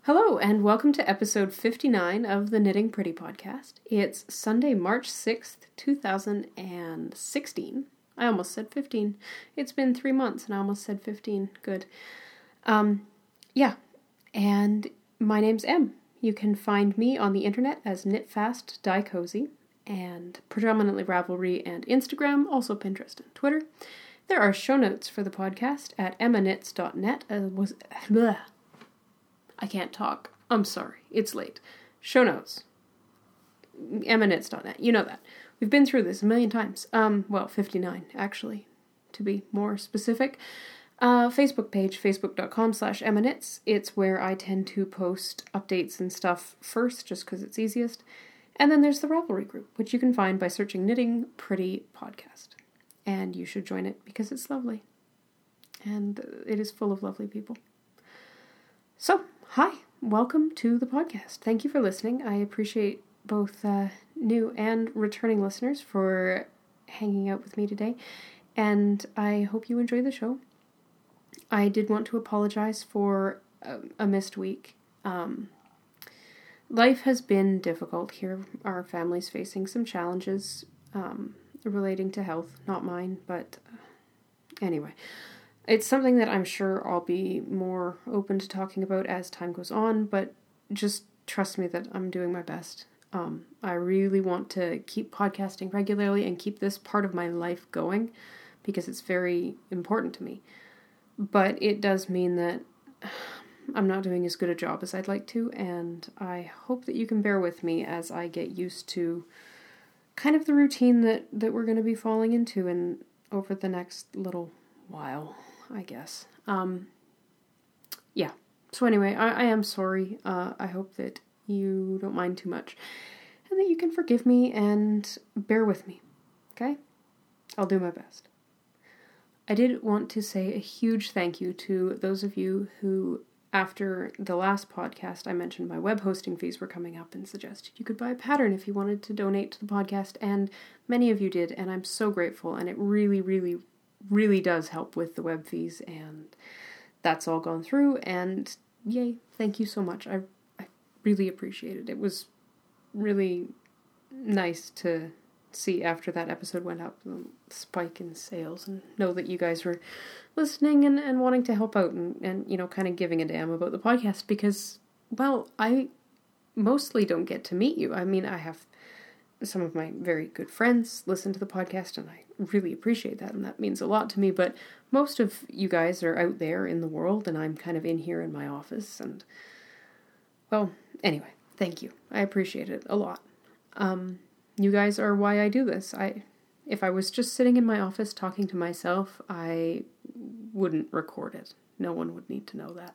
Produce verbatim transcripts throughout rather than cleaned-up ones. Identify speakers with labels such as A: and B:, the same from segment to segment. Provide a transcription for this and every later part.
A: Hello, and welcome to episode fifty-nine of the Knitting Pretty podcast. It's Sunday, March sixth, two thousand sixteen. I almost said fifteen. It's been three months and I almost said fifteen. Good. Um, yeah, and my name's Em. You can find me on the internet as Knitfast Dye Cozy, and predominantly Ravelry and Instagram, also Pinterest and Twitter. There are show notes for the podcast at emma knits dot net. Uh, was bleh. I can't talk. I'm sorry. It's late. Show notes. emma knits dot net. You know that. We've been through this a million times. Um, well, fifty-nine, actually, to be more specific. Uh, Facebook page, facebook.com slash emmaknits. It's where I tend to post updates and stuff first, just because it's easiest. And then there's the Ravelry group, which you can find by searching Knitting Pretty Podcast. And you should join it because it's lovely. And it is full of lovely people. So, hi, welcome to the podcast. Thank you for listening. I appreciate both uh, new and returning listeners for hanging out with me today, and I hope you enjoy the show. I did want to apologize for a, a missed week. Um, life has been difficult here. Our family's facing some challenges um, relating to health, not mine, but uh, anyway. It's something that I'm sure I'll be more open to talking about as time goes on, but just trust me that I'm doing my best. Um, I really want to keep podcasting regularly and keep this part of my life going because it's very important to me. But it does mean that I'm not doing as good a job as I'd like to, and I hope that you can bear with me as I get used to kind of the routine that, that we're going to be falling into in over the next little while, I guess. Um, yeah. So anyway, I, I am sorry. Uh, I hope that you don't mind too much and that you can forgive me and bear with me. Okay? I'll do my best. I did want to say a huge thank you to those of you who, after the last podcast, I mentioned my web hosting fees were coming up and suggested you could buy a pattern if you wanted to donate to the podcast, and many of you did, and I'm so grateful, and it really, really, really does help with the web fees, and that's all gone through, and yay, thank you so much. I, I really appreciate it. It was really nice to see after that episode went up, the spike in sales, and know that you guys were listening and, and wanting to help out and, and, you know, kind of giving a damn about the podcast because, well, I mostly don't get to meet you. I mean, I have some of my very good friends listen to the podcast, and I really appreciate that, and that means a lot to me, but most of you guys are out there in the world, and I'm kind of in here in my office, and, well, anyway, thank you. I appreciate it a lot. Um, you guys are why I do this. I, if I was just sitting in my office talking to myself, I wouldn't record it. No one would need to know that.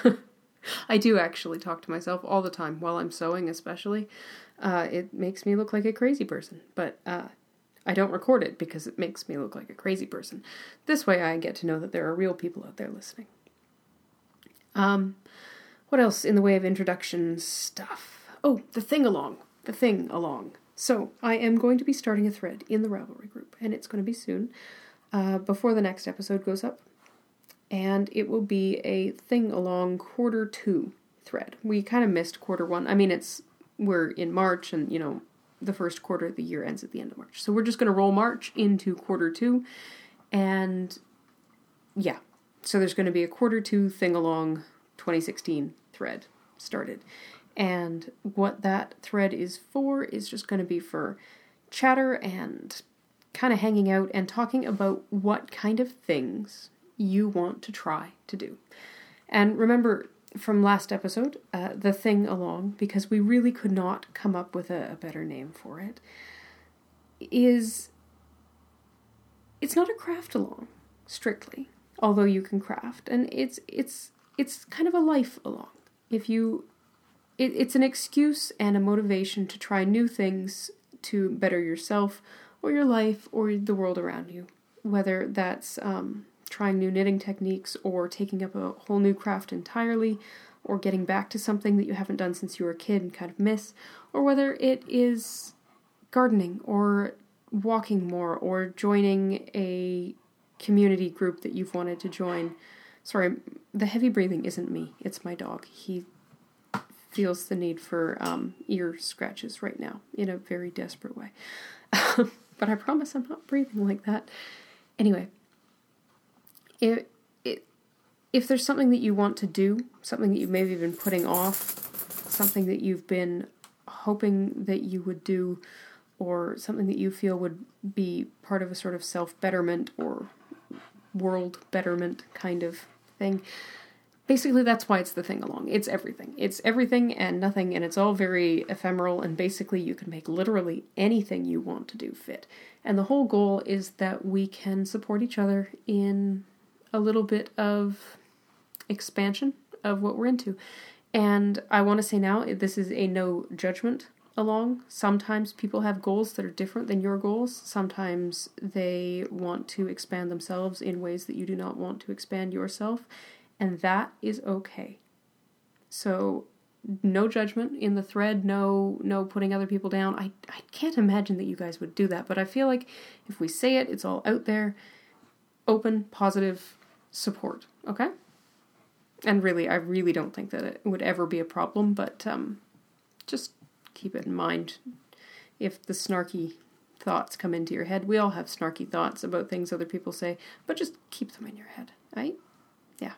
A: I do actually talk to myself all the time, while I'm sewing especially. Uh, it makes me look like a crazy person, but uh, I don't record it because it makes me look like a crazy person. This way I get to know that there are real people out there listening. Um, what else in the way of introduction stuff? Oh, the thing-along. The thing-along. So, I am going to be starting a thread in the Ravelry group, and it's going to be soon, uh, before the next episode goes up. And it will be a thing-along quarter two thread. We kind of missed quarter one. I mean, it's we're in March, and, you know, the first quarter of the year ends at the end of March. So we're just going to roll March into quarter two, and, yeah. So there's going to be a quarter two thing-along twenty sixteen thread started. And what that thread is for is just going to be for chatter and kind of hanging out and talking about what kind of things you want to try to do. And remember from last episode, uh, the thing along, because we really could not come up with a, a better name for it, is it's not a craft along, strictly, although you can craft, and it's it's it's kind of a life along. If you It, it's an excuse and a motivation to try new things to better yourself or your life or the world around you. Whether that's um, trying new knitting techniques or taking up a whole new craft entirely or getting back to something that you haven't done since you were a kid and kind of miss, or whether it is gardening or walking more or joining a community group that you've wanted to join. Sorry, the heavy breathing isn't me, it's my dog. He feels the need for um, ear scratches right now in a very desperate way. But I promise I'm not breathing like that. Anyway, if, if, if there's something that you want to do, something that you've maybe been putting off, something that you've been hoping that you would do, or something that you feel would be part of a sort of self-betterment or world betterment kind of thing, basically that's why it's the thing along. It's everything. It's everything and nothing, and it's all very ephemeral, and basically you can make literally anything you want to do fit. And the whole goal is that we can support each other in a little bit of expansion of what we're into. And I want to say now, this is a no judgment along. Sometimes people have goals that are different than your goals. Sometimes they want to expand themselves in ways that you do not want to expand yourself. And that is okay. So no judgment in the thread, no no putting other people down. I, I can't imagine that you guys would do that, but I feel like if we say it, it's all out there. Open, positive support, okay? And really, I really don't think that it would ever be a problem, but um, just keep it in mind if the snarky thoughts come into your head. We all have snarky thoughts about things other people say, but just keep them in your head, right? Yeah.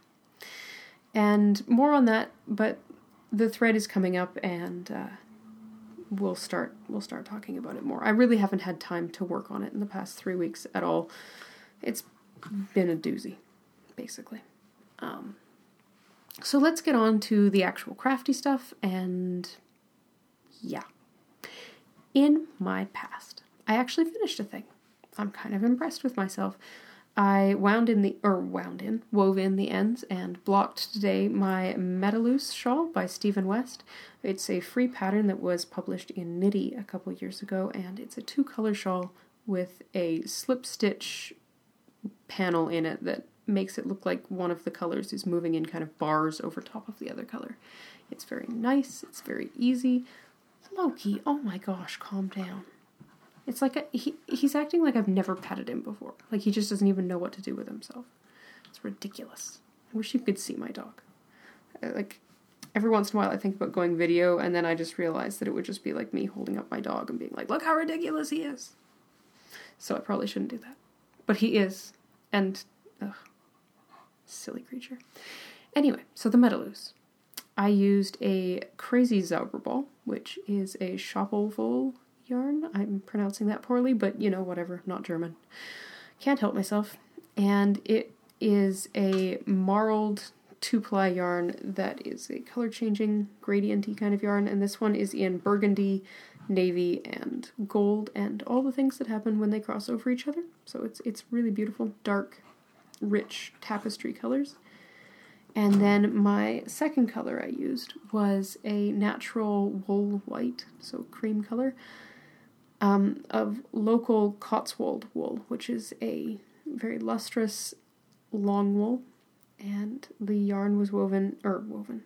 A: And more on that, but the thread is coming up, and uh, we'll start we'll start talking about it more. I really haven't had time to work on it in the past three weeks at all. It's been a doozy, basically. Um, so let's get on to the actual crafty stuff, and yeah. In my past, I actually finished a thing. I'm kind of impressed with myself. I wound in the, or wound in, wove in the ends and blocked today my Metalloose shawl by Stephen West. It's a free pattern that was published in Knitty a couple years ago, and it's a two-color shawl with a slip stitch panel in it that makes it look like one of the colors is moving in kind of bars over top of the other color. It's very nice, it's very easy. Loki, oh my gosh, calm down. It's like a, he he's acting like I've never petted him before. Like he just doesn't even know what to do with himself. It's ridiculous. I wish you could see my dog. Like every once in a while I think about going video, and then I just realize that it would just be like me holding up my dog and being like, look how ridiculous he is. So I probably shouldn't do that. But he is. And, ugh, silly creature. Anyway, so the Metalloose. I used a Crazy Zauberball, which is a Schoppelwool yarn. I'm pronouncing that poorly, but you know, whatever, not German. Can't help myself. And it is a marled two-ply yarn that is a color-changing, gradient-y kind of yarn, and this one is in burgundy, navy, and gold, and all the things that happen when they cross over each other. So it's it's really beautiful, dark, rich tapestry colors. And then my second color I used was a natural wool white, so cream color, um, of local Cotswold wool, which is a very lustrous long wool. And the yarn was woven, or woven.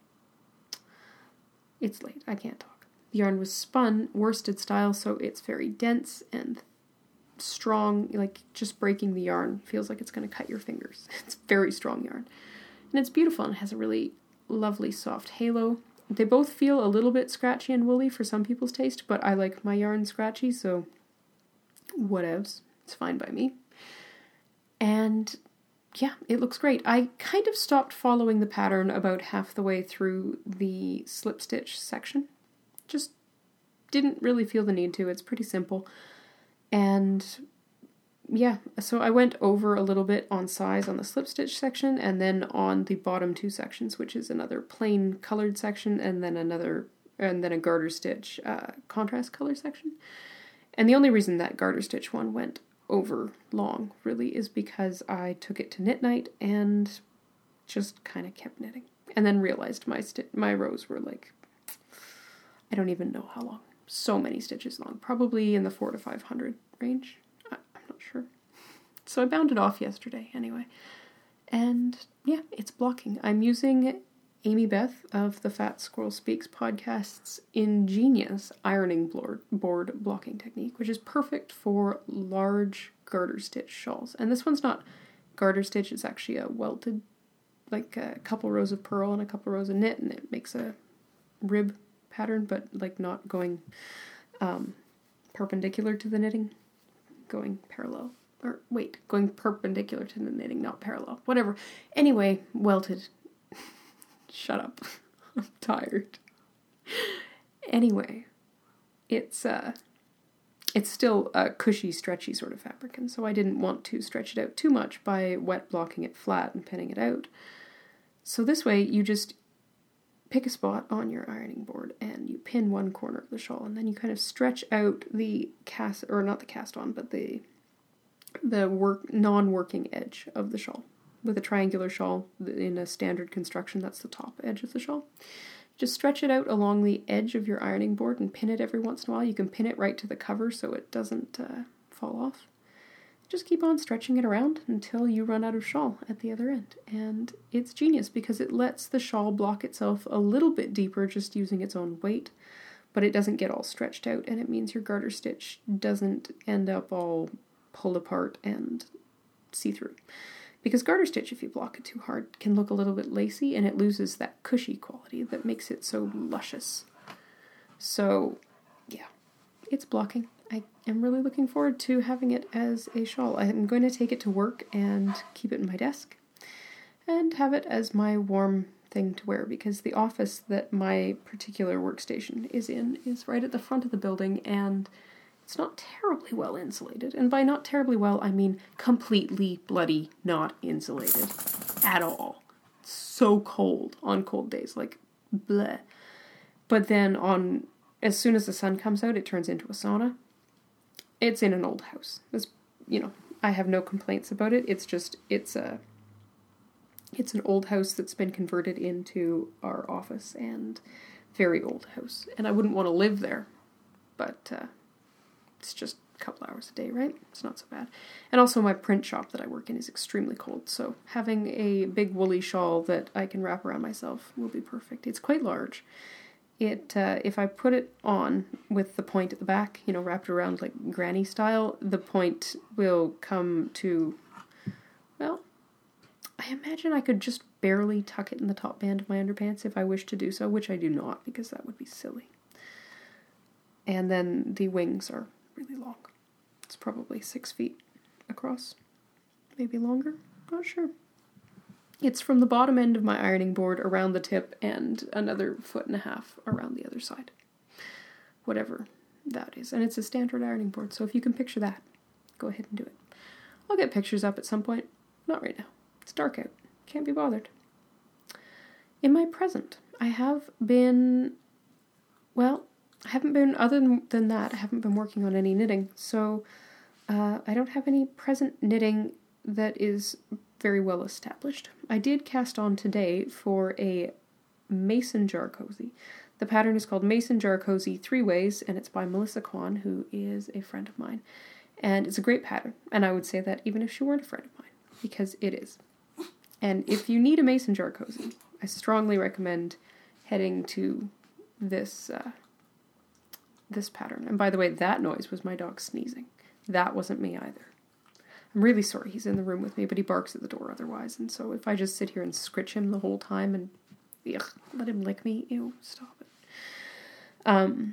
A: It's late, I can't talk. The yarn was spun worsted style, so it's very dense and strong, like just breaking the yarn feels like it's going to cut your fingers. It's very strong yarn. And it's beautiful and has a really lovely soft halo. They both feel a little bit scratchy and woolly for some people's taste, but I like my yarn scratchy, so whatevs. It's fine by me. And yeah, it looks great. I kind of stopped following the pattern about half the way through the slip stitch section. Just didn't really feel the need to. It's pretty simple. And yeah, so I went over a little bit on size on the slip stitch section, and then on the bottom two sections, which is another plain colored section, and then another, and then a garter stitch uh, contrast color section. And the only reason that garter stitch one went over long really is because I took it to knit night and just kind of kept knitting, and then realized my sti- my rows were like, I don't even know how long. So many stitches long, probably in the four to five hundred range. I- I'm not sure. So I bound it off yesterday anyway. And yeah, it's blocking. I'm using Amy Beth of the Fat Squirrel Speaks podcast's ingenious ironing board, board blocking technique, which is perfect for large garter stitch shawls. And this one's not garter stitch, it's actually a welted, like a couple rows of purl and a couple rows of knit, and it makes a rib pattern, but like not going um, perpendicular to the knitting, going parallel. Or wait, going perpendicular to the knitting, not parallel. Whatever. Anyway, welted. Shut up. I'm tired. Anyway, it's uh, it's still a cushy, stretchy sort of fabric, and so I didn't want to stretch it out too much by wet blocking it flat and pinning it out. So this way, you just pick a spot on your ironing board and you pin one corner of the shawl, and then you kind of stretch out the cast, or not the cast on, but the the work non-working edge of the shawl. With a triangular shawl in a standard construction, that's the top edge of the shawl. Just stretch it out along the edge of your ironing board and pin it every once in a while. You can pin it right to the cover so it doesn't uh, fall off. Just keep on stretching it around until you run out of shawl at the other end. And it's genius because it lets the shawl block itself a little bit deeper just using its own weight, but it doesn't get all stretched out, and it means your garter stitch doesn't end up all pulled apart and see-through. Because garter stitch, if you block it too hard, can look a little bit lacy, and it loses that cushy quality that makes it so luscious. So, yeah, it's blocking. I am really looking forward to having it as a shawl. I am going to take it to work and keep it in my desk and have it as my warm thing to wear, because the office that my particular workstation is in is right at the front of the building, and it's not terribly well insulated. And by not terribly well, I mean completely bloody not insulated at all. It's so cold on cold days, like bleh. But then on, as soon as the sun comes out, it turns into a sauna. It's in an old house. It's, you know, I have no complaints about it. It's just, it's a, it's an old house that's been converted into our office, and very old house. And I wouldn't want to live there, but uh, it's just a couple hours a day, right? It's not so bad. And also my print shop that I work in is extremely cold, so having a big woolly shawl that I can wrap around myself will be perfect. It's quite large. It, uh, if I put it on with the point at the back, you know, wrapped around like granny style, the point will come to, well, I imagine I could just barely tuck it in the top band of my underpants if I wish to do so, which I do not, because that would be silly. And then the wings are really long. It's probably six feet across, maybe longer, not sure. It's from the bottom end of my ironing board around the tip and another foot and a half around the other side. Whatever that is. And it's a standard ironing board, so if you can picture that, go ahead and do it. I'll get pictures up at some point. Not right now. It's dark out. Can't be bothered. In my present, I have been, well, I haven't been, other than that, I haven't been working on any knitting, so uh, I don't have any present knitting that is very well established. I did cast on today for a mason jar cozy. The pattern is called Mason Jar Cozy Three Ways, and it's by Melissa Kwan, who is a friend of mine. And it's a great pattern, and I would say that even if she weren't a friend of mine, because it is. And if you need a mason jar cozy, I strongly recommend heading to this uh, this pattern. And by the way, that noise was my dog sneezing. That wasn't me either. I'm really sorry he's in the room with me, but he barks at the door otherwise, and so if I just sit here and scritch him the whole time and ugh, let him lick me, ew, stop it. Um,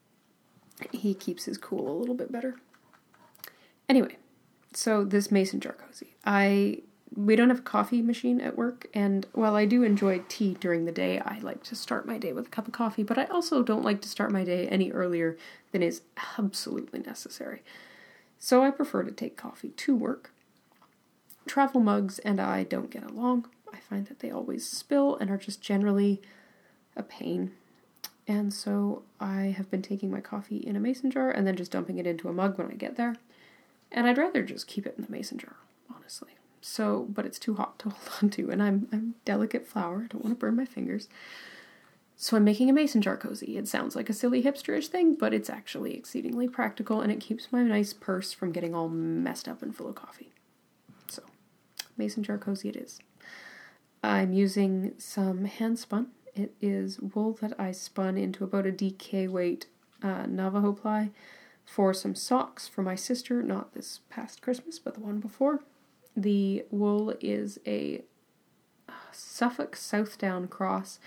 A: he keeps his cool a little bit better. Anyway, so this mason jar cozy. I we don't have a coffee machine at work, and while I do enjoy tea during the day, I like to start my day with a cup of coffee, but I also don't like to start my day any earlier than is absolutely necessary. So I prefer to take coffee to work. Travel mugs and I don't get along. I find that they always spill and are just generally a pain. And so I have been taking my coffee in a mason jar and then just dumping it into a mug when I get there. And I'd rather just keep it in the mason jar, honestly. So, but it's too hot to hold on to, and I'm I'm delicate flower. I don't want to burn my fingers. So I'm making a mason jar cozy. It sounds like a silly hipsterish thing, but it's actually exceedingly practical, and it keeps my nice purse from getting all messed up and full of coffee. So, mason jar cozy it is. I'm using some hand spun. It is wool that I spun into about a D K weight uh, Navajo ply for some socks for my sister, not this past Christmas, but the one before. The wool is a Suffolk Southdown cross,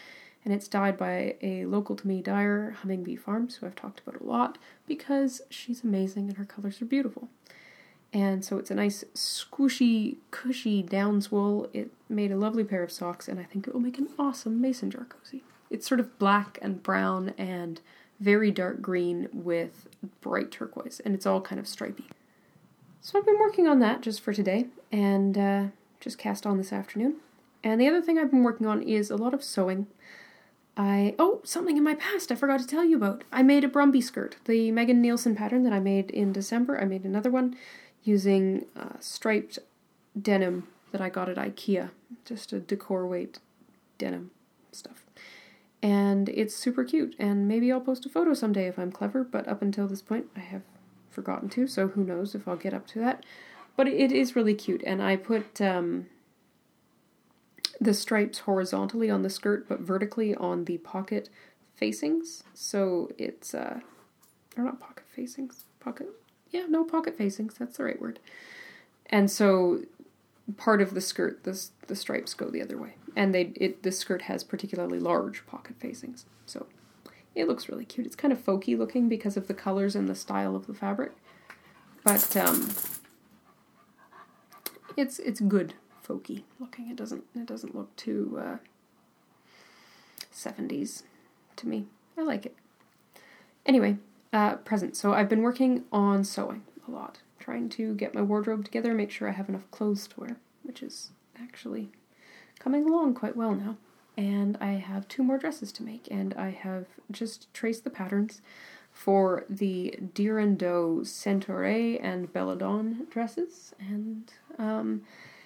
A: and it's dyed by a local to me dyer, Humming Bee Farms, who I've talked about a lot, because she's amazing and her colors are beautiful. And so it's a nice squishy, cushy Downs wool. It made a lovely pair of socks, and I think it will make an awesome mason jar cozy. It's sort of black and brown and very dark green with bright turquoise, and it's all kind of stripy. So I've been working on that just for today, and uh, just cast on this afternoon. And the other thing I've been working on is a lot of sewing. I, oh, something in my past I forgot to tell you about. I made a Brumby skirt, the Megan Nielsen pattern that I made in December. I made another one using uh, striped denim that I got at IKEA, just a decor weight denim stuff. And it's super cute, and maybe I'll post a photo someday if I'm clever, but up until this point I have forgotten to, so who knows if I'll get up to that. But it is really cute, and I put um, the stripes horizontally on the skirt, but vertically on the pocket facings, so it's, uh, or not pocket facings, pocket, yeah, no, pocket facings, that's the right word. And so part of the skirt, the, the stripes go the other way. And they it the skirt has particularly large pocket facings. So it looks really cute. It's kind of folky looking because of the colors and the style of the fabric. But um, it's it's good folky looking. It doesn't it doesn't look too uh, seventies to me. I like it. Anyway, uh, present. So I've been working on sewing a lot, trying to get my wardrobe together, make sure I have enough clothes to wear, which is actually coming along quite well now. And I have two more dresses to make, and I have just traced the patterns for the Deer and Doe Centaure and Belladonna dresses, and um,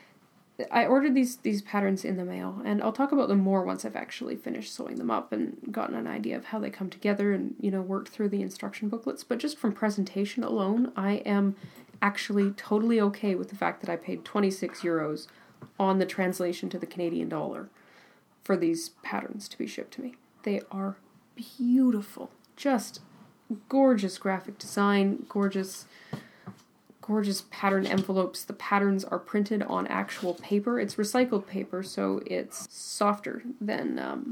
A: I ordered these these patterns in the mail, and I'll talk about them more once I've actually finished sewing them up and gotten an idea of how they come together and, you know, worked through the instruction booklets. But just from presentation alone, I am actually totally okay with the fact that I paid twenty-six euros on the translation to the Canadian dollar for these patterns to be shipped to me. They are beautiful. Just gorgeous graphic design, gorgeous gorgeous pattern envelopes. The patterns are printed on actual paper. It's recycled paper, so it's softer than, um,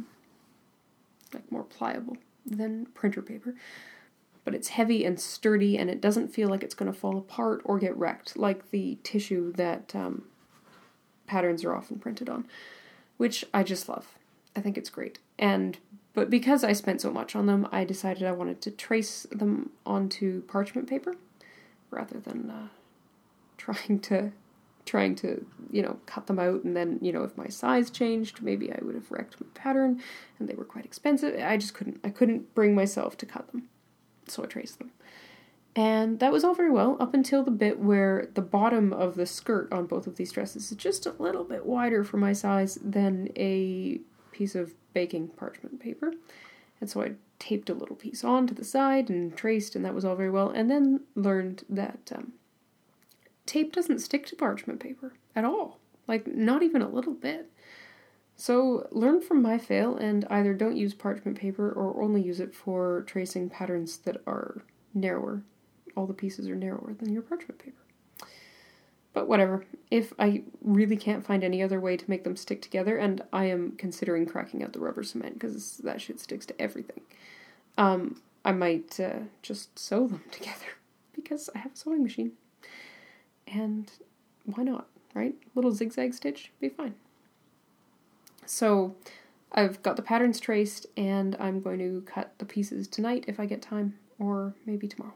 A: like more pliable than printer paper. But it's heavy and sturdy, and it doesn't feel like it's going to fall apart or get wrecked, like the tissue that um, patterns are often printed on, which I just love. I think it's great. And but because I spent so much on them, I decided I wanted to trace them onto parchment paper rather than uh, trying to trying to, you know, cut them out, and then, you know, if my size changed, maybe I would have wrecked my pattern, and they were quite expensive. I just couldn't I couldn't bring myself to cut them. So I traced them. And that was all very well up until the bit where the bottom of the skirt on both of these dresses is just a little bit wider for my size than a piece of baking parchment paper. And so I taped a little piece on to the side and traced, and that was all very well. And then learned that um, tape doesn't stick to parchment paper at all. Like, not even a little bit. So learn from my fail and either don't use parchment paper or only use it for tracing patterns that are narrower. All the pieces are narrower than your parchment paper. But whatever. If I really can't find any other way to make them stick together, and I am considering cracking out the rubber cement because that shit sticks to everything, um, I might uh, just sew them together because I have a sewing machine. And why not, right? Little zigzag stitch, be fine. So I've got the patterns traced, and I'm going to cut the pieces tonight if I get time, or maybe tomorrow.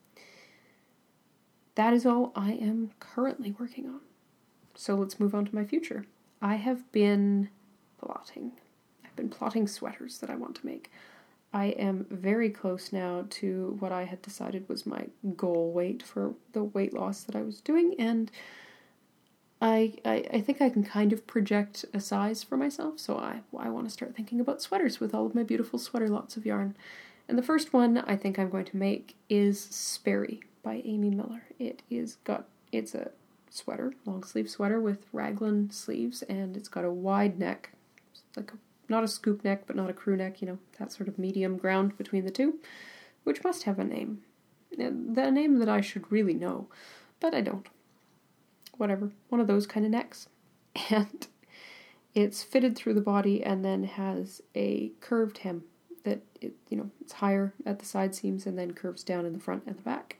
A: That is all I am currently working on. So let's move on to my future. I have been plotting. I've been plotting sweaters that I want to make. I am very close now to what I had decided was my goal weight for the weight loss that I was doing, and I, I, I think I can kind of project a size for myself, so I, I want to start thinking about sweaters with all of my beautiful sweater lots of yarn. And the first one I think I'm going to make is Sperry by Amy Miller. It is got it's a sweater, long sleeve sweater with raglan sleeves, and it's got a wide neck, like a, not a scoop neck, but not a crew neck, you know, that sort of medium ground between the two, which must have a name. The name that I should really know, but I don't. Whatever, one of those kind of necks. And It's fitted through the body and then has a curved hem that, it, you know, it's higher at the side seams and then curves down in the front and the back.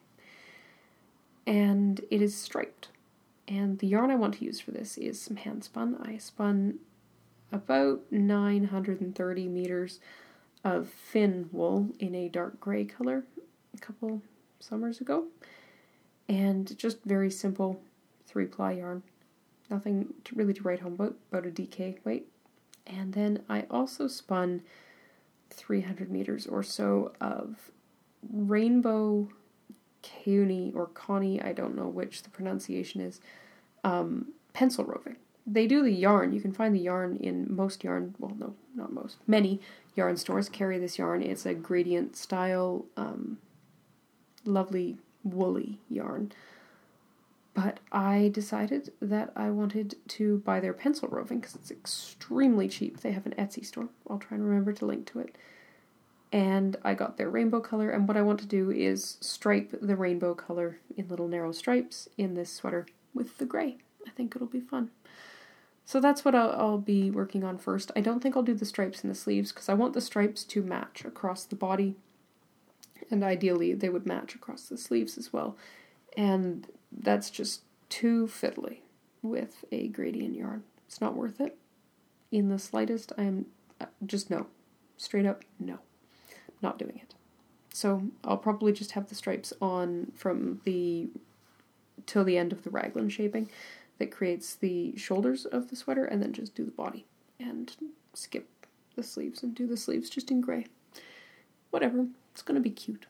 A: And it is striped. And the yarn I want to use for this is some hand spun. I spun about nine hundred thirty meters of Finn wool in a dark gray color a couple summers ago. And just very simple three ply yarn. Nothing to really to write home about, about a D K weight. And then I also spun three hundred meters or so of rainbow Coney or Connie, I don't know which the pronunciation is, um, pencil roving. They do the yarn. You can find the yarn in most yarn, well, no, not most, many yarn stores carry this yarn. It's a gradient style, um, lovely woolly yarn. But I decided that I wanted to buy their pencil roving because it's extremely cheap. They have an Etsy store. I'll try and remember to link to it. And I got their rainbow color, and what I want to do is stripe the rainbow color in little narrow stripes in this sweater with the gray. I think it'll be fun. So that's what I'll, I'll be working on first. I don't think I'll do the stripes in the sleeves because I want the stripes to match across the body, and ideally they would match across the sleeves as well. And that's just too fiddly with a gradient yarn. It's not worth it in the slightest. I am just no. Straight up, no. Not doing it. So I'll probably just have the stripes on from the till the end of the raglan shaping that creates the shoulders of the sweater, and then just do the body and skip the sleeves and do the sleeves just in gray. Whatever, it's going to be cute.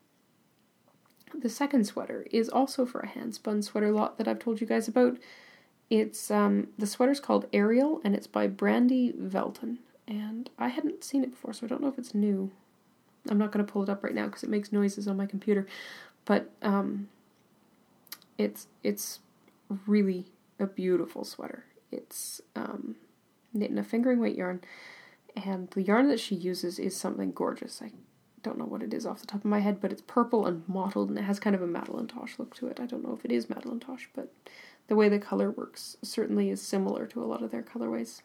A: The second sweater is also for a hand spun sweater lot that I've told you guys about. It's um the sweater's called Ariel, and it's by Brandy Velton, and I hadn't seen it before, so I don't know if it's new. I'm not going to pull it up right now because it makes noises on my computer, but um, it's it's really a beautiful sweater. It's um, knit in a fingering weight yarn, and the yarn that she uses is something gorgeous. I don't know what it is off the top of my head, but it's purple and mottled, and it has kind of a Madeline Tosh look to it. I don't know if it is Madeline Tosh, but the way the color works certainly is similar to a lot of their colorways.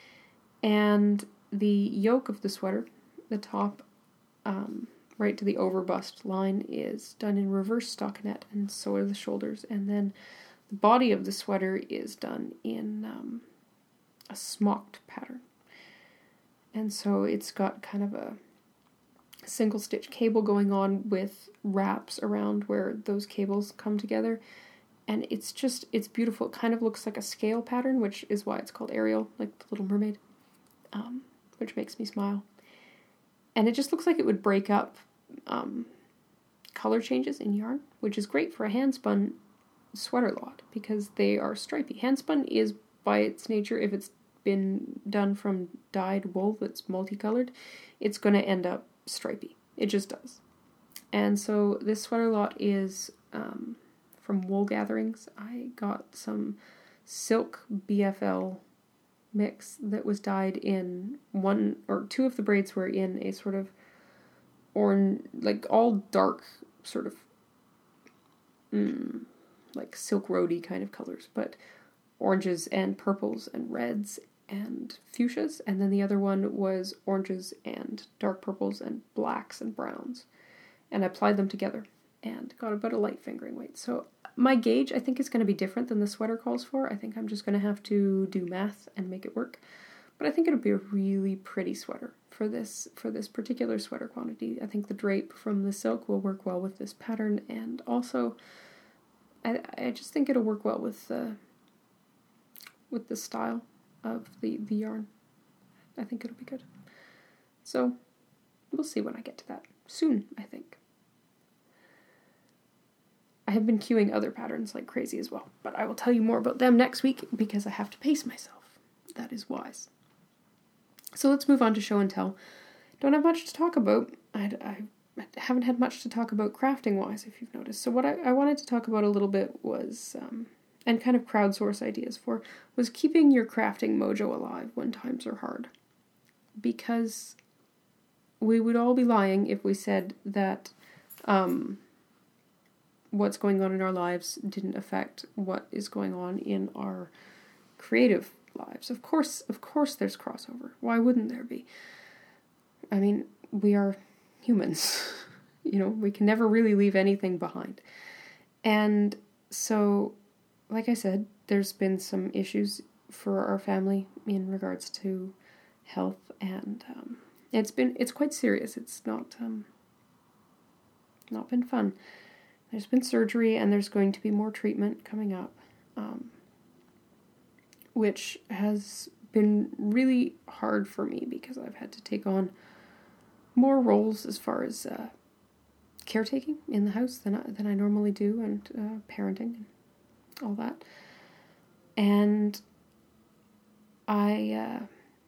A: And the yoke of the sweater, the top, Um, right to the overbust line, is done in reverse stockinette, and so are the shoulders. And then the body of the sweater is done in um, a smocked pattern. And so it's got kind of a single stitch cable going on with wraps around where those cables come together. And it's just, it's beautiful. It kind of looks like a scale pattern, which is why it's called Ariel, like the Little Mermaid, um, which makes me smile. And it just looks like it would break up um, color changes in yarn, which is great for a hand-spun sweater lot because they are stripy. Hand-spun is, by its nature, if it's been done from dyed wool that's multicolored, it's going to end up stripy. It just does. And so this sweater lot is um, from Wool Gatherings. I got some silk B F L mix that was dyed in one or two of the braids were in a sort of orange, like all dark sort of mm, like Silk Roady kind of colors, but oranges and purples and reds and fuchsias, and then the other one was oranges and dark purples and blacks and browns, and I applied them together and got about a light fingering weight. So my gauge, I think, is going to be different than the sweater calls for. I think I'm just going to have to do math and make it work. But I think it'll be a really pretty sweater for this for this particular sweater quantity. I think the drape from the silk will work well with this pattern, and also I I just think it'll work well with the with the style of the, the yarn. I think it'll be good. So we'll see when I get to that. Soon, I think. I have been queuing other patterns like crazy as well, but I will tell you more about them next week because I have to pace myself. That is wise. So let's move on to show and tell. Don't have much to talk about. I, I haven't had much to talk about crafting-wise, if you've noticed. So what I, I wanted to talk about a little bit was, um, and kind of crowdsource ideas for, was keeping your crafting mojo alive when times are hard. Because we would all be lying if we said that um, what's going on in our lives didn't affect what is going on in our creative lives. Of course, of course there's crossover. Why wouldn't there be? I mean, we are humans. You know, we can never really leave anything behind. And so, like I said, there's been some issues for our family in regards to health, and um, it's been, it's quite serious. It's not, um, not been fun. There's been surgery, and there's going to be more treatment coming up, um, which has been really hard for me because I've had to take on more roles as far as uh, caretaking in the house than I, than I normally do, and uh, parenting and all that. And I, uh,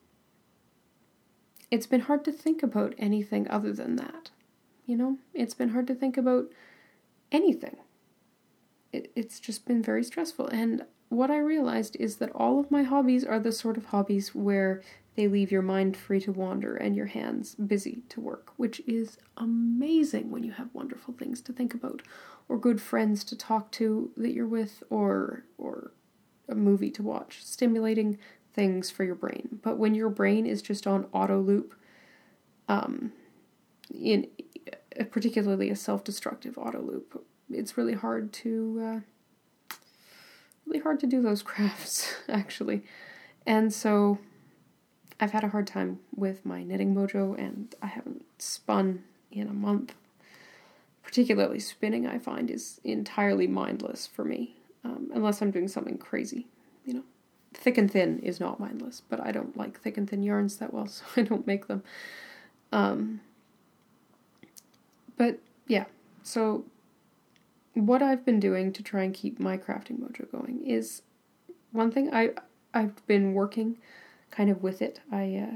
A: it's been hard to think about anything other than that. You know, it's been hard to think about anything. It, it's just been very stressful. And what I realized is that all of my hobbies are the sort of hobbies where they leave your mind free to wander and your hands busy to work, which is amazing when you have wonderful things to think about, or good friends to talk to that you're with, or or a movie to watch, stimulating things for your brain. But when your brain is just on auto loop, um, in particularly a self-destructive auto loop, it's really hard to uh, really hard to do those crafts, actually. And so I've had a hard time with my knitting mojo, and I haven't spun in a month. Particularly spinning, I find, is entirely mindless for me, um, unless I'm doing something crazy, you know. Thick and thin is not mindless, but I don't like thick and thin yarns that well, so I don't make them. Um, but, yeah, so what I've been doing to try and keep my crafting mojo going is, one thing, I, I've been working kind of with it. I uh,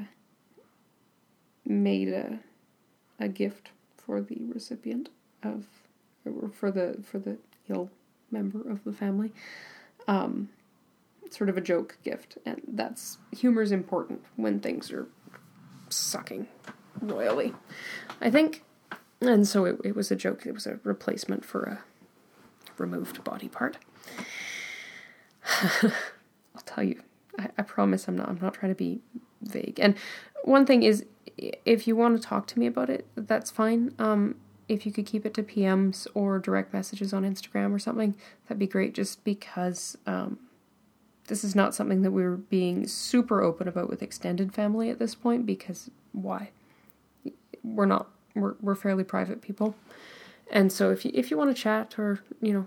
A: made a a gift for the recipient of, or for the for the ill member of the family, um, sort of a joke gift, and that's, humor's important when things are sucking royally, I think. And so it, it was a joke. It was a replacement for a removed body part. I'll tell you. I, I promise I'm not I'm not trying to be vague. And one thing is, if you want to talk to me about it, that's fine. Um, if you could keep it to P Ms or direct messages on Instagram or something, that'd be great, just because um, this is not something that we're being super open about with extended family at this point, because why? We're not, we're, we're fairly private people. And so if you, if you want to chat, or, you know,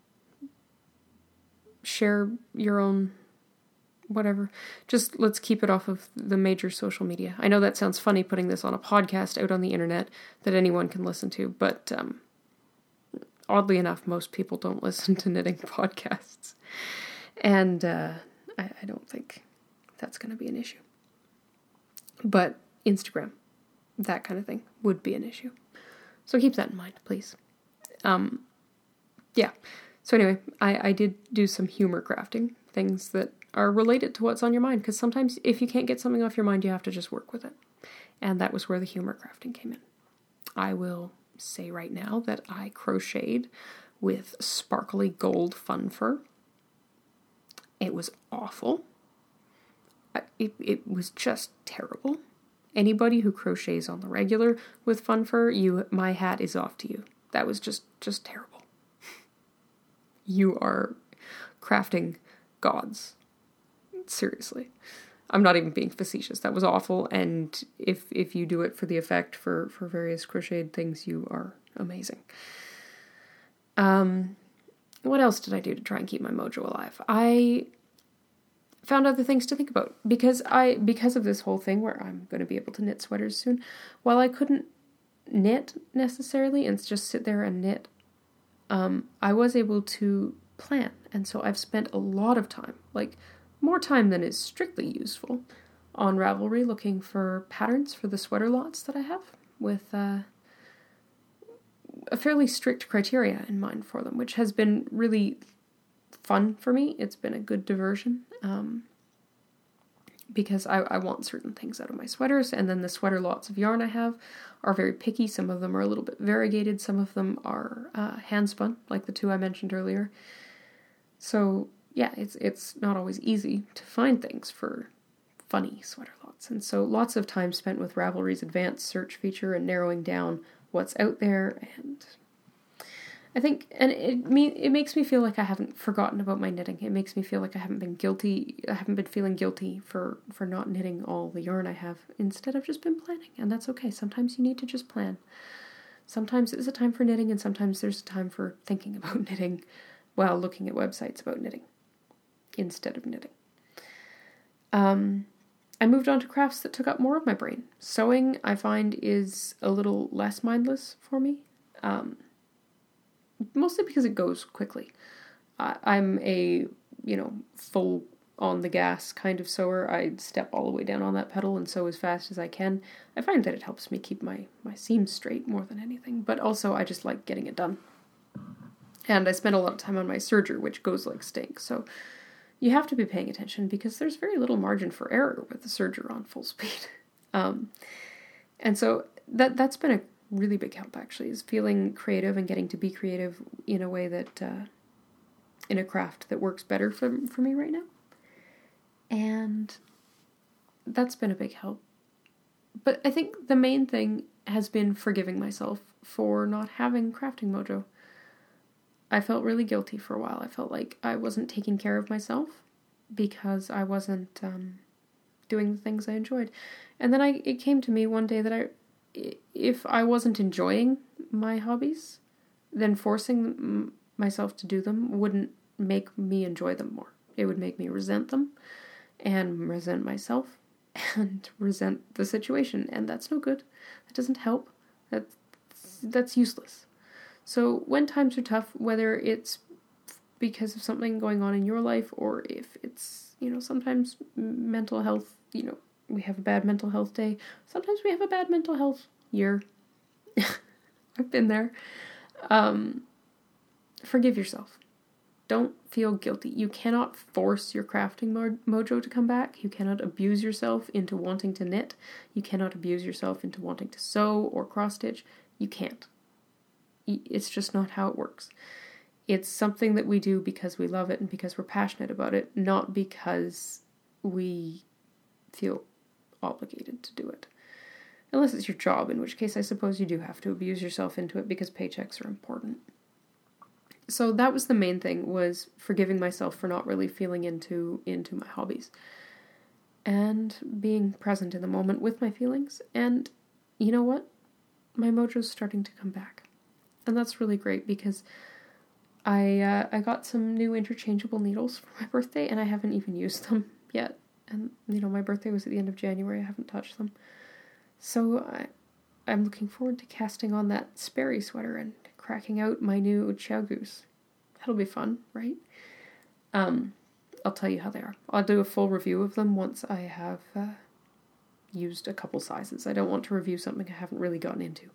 A: share your own whatever, just let's keep it off of the major social media. I know that sounds funny, putting this on a podcast out on the internet that anyone can listen to, but um, oddly enough, most people don't listen to knitting podcasts. And uh, I, I don't think that's going to be an issue. But Instagram, that kind of thing, would be an issue. So keep that in mind, please. Um, yeah. So anyway, I, I did do some humor crafting, things that are related to what's on your mind, because sometimes if you can't get something off your mind, you have to just work with it. And that was where the humor crafting came in. I will say right now that I crocheted with sparkly gold fun fur. It was awful. It, it was just terrible. Anybody who crochets on the regular with fun fur, you, my hat is off to you. That was just, just terrible. You are crafting gods. Seriously. I'm not even being facetious. That was awful, and if if you do it for the effect, for, for various crocheted things, you are amazing. Um, what else did I do to try and keep my mojo alive? I found other things to think about, because I because of this whole thing where I'm going to be able to knit sweaters soon. While I couldn't knit necessarily and just sit there and knit, um, I was able to plan, and so I've spent a lot of time, like more time than is strictly useful, on Ravelry looking for patterns for the sweater lots that I have, with uh, a fairly strict criteria in mind for them, which has been really fun for me. It's been a good diversion, um, because I, I want certain things out of my sweaters, and then the sweater lots of yarn I have are very picky. Some of them are a little bit variegated, some of them are uh, hand spun, like the two I mentioned earlier. So yeah, it's it's not always easy to find things for funny sweater lots. And so lots of time spent with Ravelry's advanced search feature and narrowing down what's out there. And I think, and it me it makes me feel like I haven't forgotten about my knitting. It makes me feel like I haven't been guilty, I haven't been feeling guilty for, for not knitting all the yarn I have. Instead, I've just been planning, and that's okay. Sometimes you need to just plan. Sometimes it's a time for knitting, and sometimes there's a time for thinking about knitting while looking at websites about knitting instead of knitting. Um, I moved on to crafts that took up more of my brain. Sewing, I find, is a little less mindless for me, um, mostly because it goes quickly. I, I'm a, you know, full on the gas kind of sewer. I step all the way down on that pedal and sew as fast as I can. I find that it helps me keep my, my seams straight more than anything, but also I just like getting it done. And I spend a lot of time on my serger, which goes like stink, so you have to be paying attention because there's very little margin for error with the serger on full speed. Um, and so that, that's been a really big help, actually, is feeling creative and getting to be creative in a way that, uh, in a craft that works better for, for me right now. And that's been a big help. But I think the main thing has been forgiving myself for not having Crafting Mojo. I felt really guilty for a while. I felt like I wasn't taking care of myself because I wasn't um, doing the things I enjoyed. And then I it came to me one day that I, if I wasn't enjoying my hobbies, then forcing myself to do them wouldn't make me enjoy them more. It would make me resent them and resent myself and resent the situation. And that's no good. That doesn't help. That's, that's useless. So when times are tough, whether it's because of something going on in your life or if it's, you know, sometimes mental health, you know, we have a bad mental health day. Sometimes we have a bad mental health year. I've been there. Um, forgive yourself. Don't feel guilty. You cannot force your crafting mo- mojo to come back. You cannot abuse yourself into wanting to knit. You cannot abuse yourself into wanting to sew or cross stitch. You can't. It's just not how it works. It's something that we do because we love it and because we're passionate about it, not because we feel obligated to do it. Unless it's your job, in which case I suppose you do have to abuse yourself into it because paychecks are important. So that was the main thing, was forgiving myself for not really feeling into into my hobbies. And being present in the moment with my feelings. And you know what? My mojo's starting to come back. And that's really great because I uh, I got some new interchangeable needles for my birthday and I haven't even used them yet. And, you know, my birthday was at the end of January. I haven't touched them. So I, I'm looking forward to casting on that Sperry sweater and cracking out my new Chow Goose. That'll be fun, right? Um, I'll tell you how they are. I'll do a full review of them once I have uh, used a couple sizes. I don't want to review something I haven't really gotten into.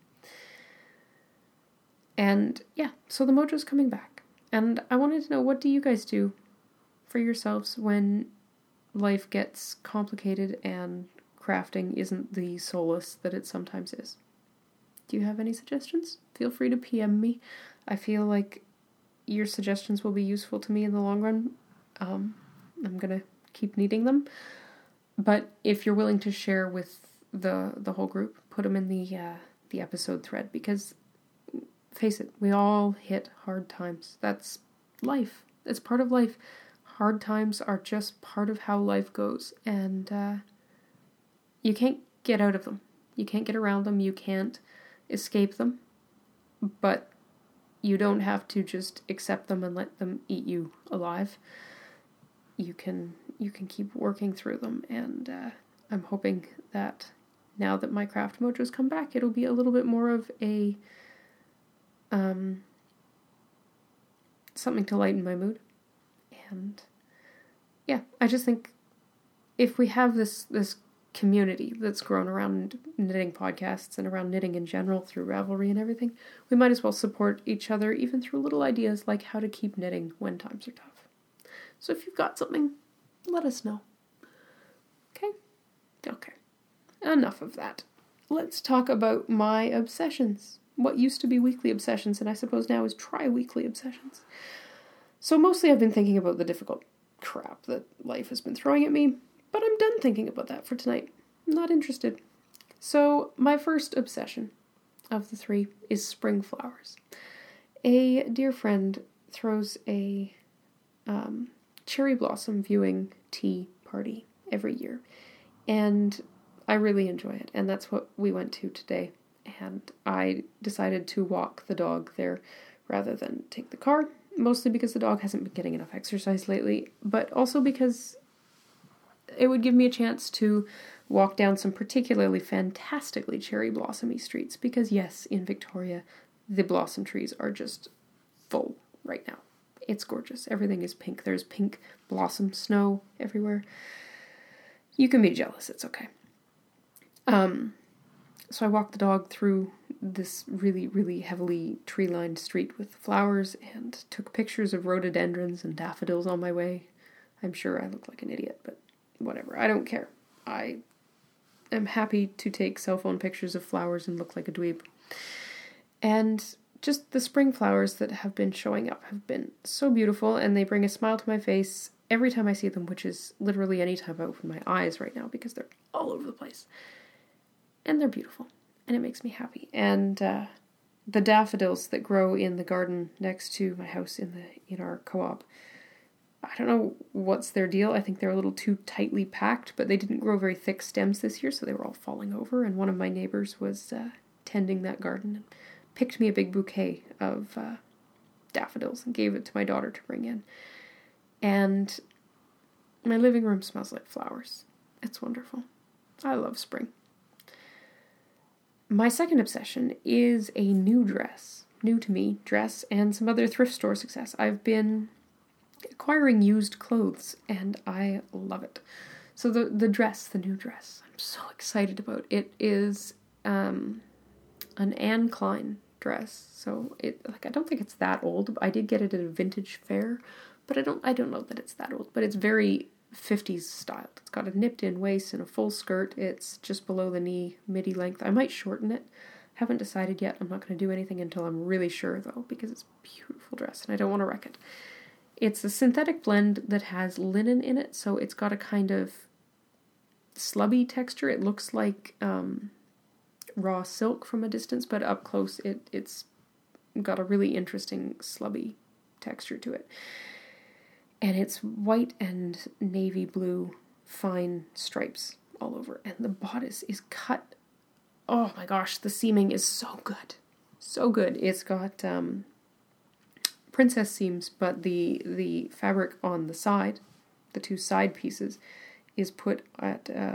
A: And yeah, so the mojo's coming back. And I wanted to know, what do you guys do for yourselves when life gets complicated and crafting isn't the solace that it sometimes is? Do you have any suggestions? Feel free to P M me. I feel like your suggestions will be useful to me in the long run. Um, I'm going to keep needing them. But if you're willing to share with the the whole group, put them in the uh, the episode thread, because face it, we all hit hard times. That's life. It's part of life. Hard times are just part of how life goes, and uh, you can't get out of them. You can't get around them. You can't escape them, but you don't have to just accept them and let them eat you alive. You can you can keep working through them, and uh, I'm hoping that now that my craft mojo's come back, it'll be a little bit more of a um something to lighten my mood. And yeah, I just think if we have this this community that's grown around knitting podcasts and around knitting in general through Ravelry and everything, we might as well support each other even through little ideas like how to keep knitting when times are tough. So if you've got something, let us know. Okay? Okay. Enough of that. Let's talk about my obsessions. What used to be weekly obsessions and I suppose now is tri-weekly obsessions. So mostly I've been thinking about the difficult crap that life has been throwing at me, but I'm done thinking about that for tonight. I'm not interested. So my first obsession of the three is spring flowers. A dear friend throws a um, cherry blossom viewing tea party every year, and I really enjoy it, and that's what we went to today. And I decided to walk the dog there rather than take the car, mostly because the dog hasn't been getting enough exercise lately, but also because it would give me a chance to walk down some particularly fantastically cherry blossomy streets, because yes, in Victoria, the blossom trees are just full right now. It's gorgeous. Everything is pink. There's pink blossom snow everywhere. You can be jealous. It's okay. Um, so I walked the dog through this really, really heavily tree-lined street with flowers and took pictures of rhododendrons and daffodils on my way. I'm sure I look like an idiot, but whatever. I don't care. I am happy to take cell phone pictures of flowers and look like a dweeb. And just the spring flowers that have been showing up have been so beautiful, and they bring a smile to my face every time I see them, which is literally any time I open my eyes right now, because they're all over the place. And they're beautiful, and it makes me happy. And uh, the daffodils that grow in the garden next to my house in the in our co-op, I don't know what's their deal. I think they're a little too tightly packed, but they didn't grow very thick stems this year, so they were all falling over. And one of my neighbors was uh, tending that garden and picked me a big bouquet of uh, daffodils and gave it to my daughter to bring in. And my living room smells like flowers. It's wonderful. I love spring. My second obsession is a new dress, new to me, dress, and some other thrift store success. I've been acquiring used clothes, and I love it. So the, the dress, the new dress, I'm so excited about. It is um, an Anne Klein dress. So it like I don't think it's that old. I did get it at a vintage fair, but I don't I don't know that it's that old. But it's very fifties styled. It's got a nipped-in waist and a full skirt. It's just below the knee, midi length. I might shorten it. Haven't decided yet. I'm not going to do anything until I'm really sure, though, because it's a beautiful dress, and I don't want to wreck it. It's a synthetic blend that has linen in it, so it's got a kind of slubby texture. It looks like um, raw silk from a distance, but up close, it it's got a really interesting slubby texture to it. And it's white and navy blue fine stripes all over. And the bodice is cut. Oh my gosh, the seaming is so good. So good. It's got um, princess seams, but the the fabric on the side, the two side pieces, is put at, uh,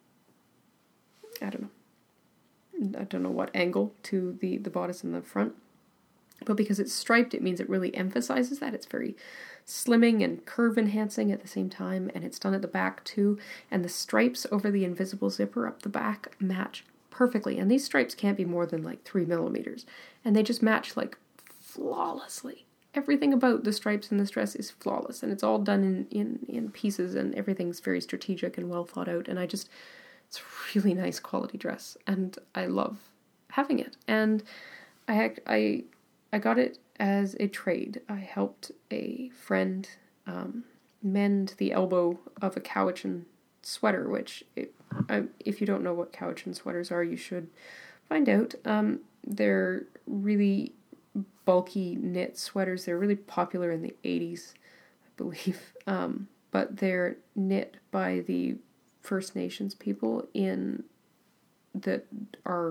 A: I don't know, I don't know what angle to the, the bodice in the front. But because it's striped, it means it really emphasizes that. It's very slimming and curve enhancing at the same time, and it's done at the back too. And the stripes over the invisible zipper up the back match perfectly. And these stripes can't be more than like three millimeters. And they just match like flawlessly. Everything about the stripes in this dress is flawless, and it's all done in, in, in pieces, and everything's very strategic and well thought out. And I just, it's a really nice quality dress, and I love having it. And I, I, I got it as a trade. I helped a friend um, mend the elbow of a Cowichan sweater, which, it, I, if you don't know what Cowichan sweaters are, you should find out. Um, they're really bulky knit sweaters. They're really popular in the eighties, I believe. Um, but they're knit by the First Nations people in that are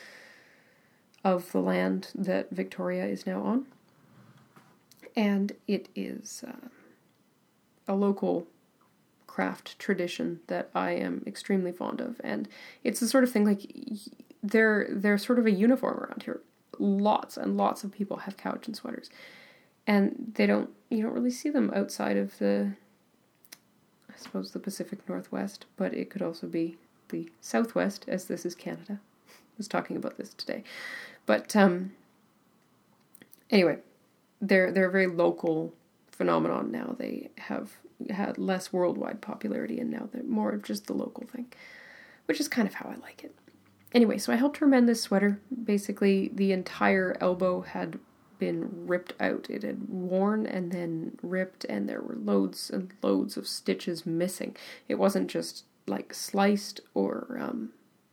A: of the land that Victoria is now on. And it is uh, a local craft tradition that I am extremely fond of. And it's the sort of thing, like, they're, they're sort of a uniform around here. Lots and lots of people have Cowichan sweaters. And they don't, you don't really see them outside of the, I suppose, the Pacific Northwest, but it could also be the Southwest, as this is Canada. I was talking about this today. But um, anyway, they're they're a very local phenomenon now. They have had less worldwide popularity, and now they're more of just the local thing, which is kind of how I like it. Anyway, so I helped her mend this sweater. Basically, the entire elbow had been ripped out. It had worn and then ripped, and there were loads and loads of stitches missing. It wasn't just like sliced or um,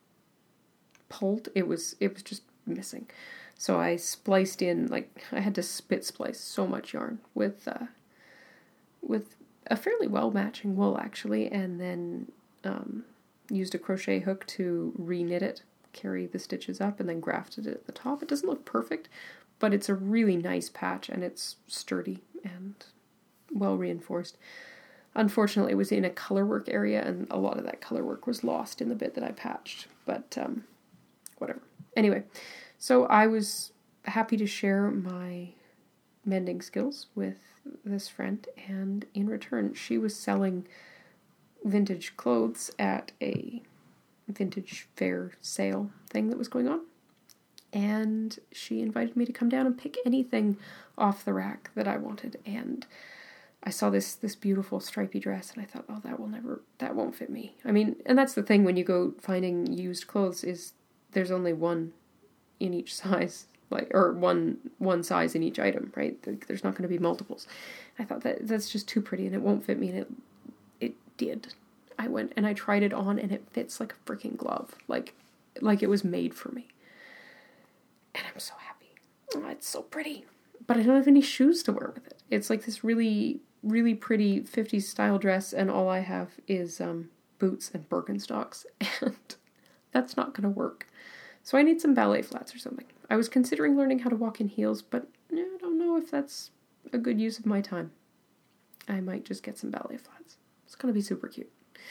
A: pulled. It was it was just missing. So I spliced in, like, I had to spit splice so much yarn with uh, with a fairly well matching wool actually, and then um, used a crochet hook to re-knit it, carry the stitches up, and then grafted it at the top. It doesn't look perfect, but it's a really nice patch, and it's sturdy and well reinforced. Unfortunately, it was in a colorwork area, and a lot of that colorwork was lost in the bit that I patched, but um, whatever. Anyway, so I was happy to share my mending skills with this friend, and in return, she was selling vintage clothes at a vintage fair sale thing that was going on, and she invited me to come down and pick anything off the rack that I wanted. And I saw this this beautiful stripy dress, and I thought, oh, that will never, that won't fit me. I mean, and that's the thing when you go finding used clothes, is there's only one in each size, like, or one one size in each item, right? There's not going to be multiples. I thought that that's just too pretty, and it won't fit me, and it it did. I went and I tried it on, and it fits like a freaking glove, like like it was made for me. And I'm so happy. Oh, it's so pretty. But I don't have any shoes to wear with it. It's like this really, really pretty fifties style dress, and all I have is um, boots and Birkenstocks, and that's not going to work. So I need some ballet flats or something. I was considering learning how to walk in heels, but I don't know if that's a good use of my time. I might just get some ballet flats. It's going to be super cute.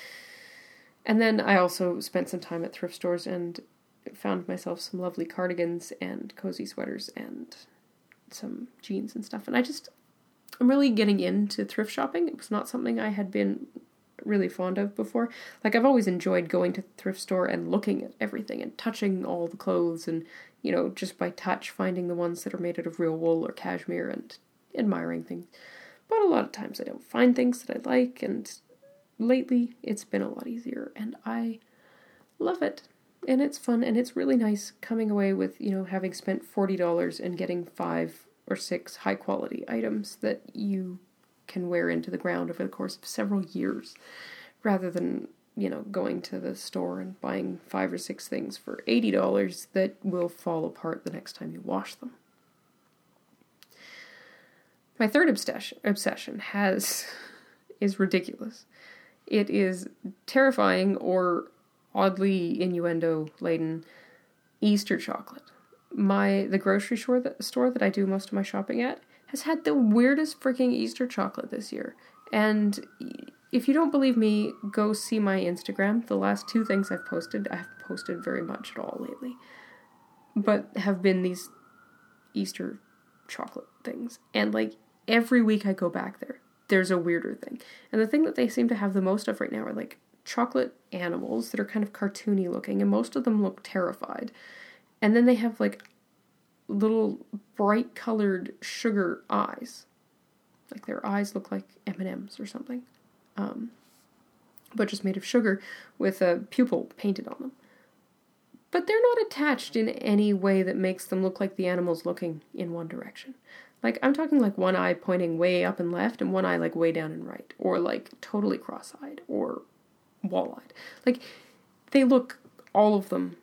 A: And then I also spent some time at thrift stores and found myself some lovely cardigans and cozy sweaters and some jeans and stuff. And I just, I'm really getting into thrift shopping. It was not something I had been really fond of before. Like, I've always enjoyed going to the thrift store and looking at everything and touching all the clothes and, you know, just by touch finding the ones that are made out of real wool or cashmere and admiring things. But a lot of times I don't find things that I like, and lately it's been a lot easier, and I love it. And it's fun, and it's really nice coming away with, you know, having spent forty dollars and getting five or six high quality items that you can wear into the ground over the course of several years, rather than, you know, going to the store and buying five or six things for eighty dollars that will fall apart the next time you wash them. My third obsession, obsession has, is ridiculous. It is terrifying or oddly innuendo-laden Easter chocolate. My the grocery store that, store that I do most of my shopping at has had the weirdest freaking Easter chocolate this year. And if you don't believe me, go see my Instagram. The last two things I've posted, I haven't posted very much at all lately, but have been these Easter chocolate things. And like every week I go back there, there's a weirder thing. And the thing that they seem to have the most of right now are like chocolate animals that are kind of cartoony looking, and most of them look terrified. And then they have like little bright colored sugar eyes. Like their eyes look like M and M's or something. Um, but just made of sugar with a pupil painted on them. But they're not attached in any way that makes them look like the animal's looking in one direction. Like, I'm talking like one eye pointing way up and left and one eye like way down and right. Or like totally cross-eyed or wall-eyed. Like, they look, all of them,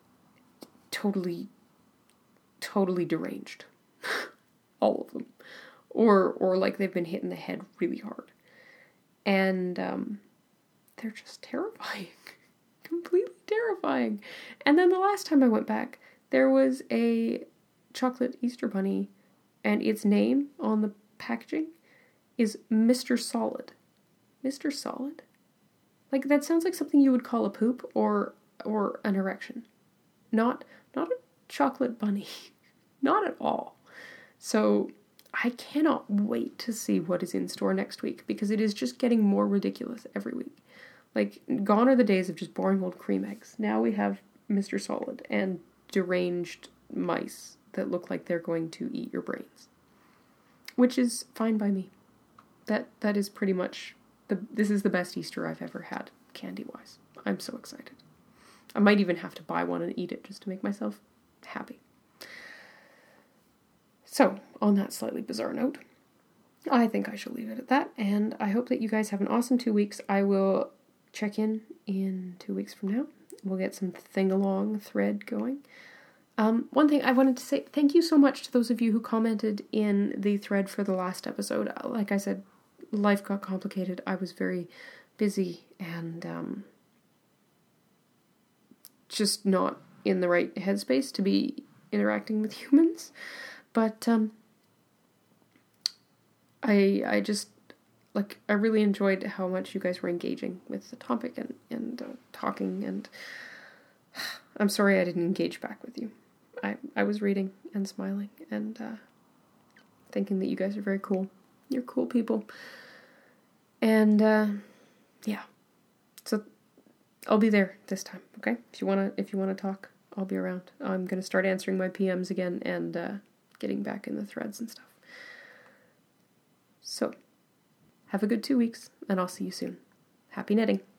A: totally, totally deranged. All of them. Or or like they've been hit in the head really hard. And um, they're just terrifying. Completely terrifying. And then the last time I went back, there was a chocolate Easter bunny, and its name on the packaging is Mister Solid. Mister Solid? Like, that sounds like something you would call a poop or or an erection. Not not a chocolate bunny. Not at all. So I cannot wait to see what is in store next week, because it is just getting more ridiculous every week. Like, gone are the days of just boring old cream eggs. Now we have Mister Solid and deranged mice that look like they're going to eat your brains. Which is fine by me. That that is pretty much, the this is the best Easter I've ever had, candy-wise. I'm so excited. I might even have to buy one and eat it just to make myself happy. So, on that slightly bizarre note, I think I shall leave it at that, and I hope that you guys have an awesome two weeks. I will check in in two weeks from now. We'll get some thing-along thread going. Um, one thing I wanted to say, thank you so much to those of you who commented in the thread for the last episode. Like I said, life got complicated. I was very busy and um, just not in the right headspace to be interacting with humans. But um, I I just, like, I really enjoyed how much you guys were engaging with the topic and, and uh, talking, and I'm sorry I didn't engage back with you. I, I was reading and smiling and uh, thinking that you guys are very cool. You're cool people. And, uh, yeah. So, I'll be there this time, okay? If you wanna, if you wanna talk, I'll be around. I'm gonna start answering my P Ms again and uh, getting back in the threads and stuff. So, have a good two weeks, and I'll see you soon. Happy knitting!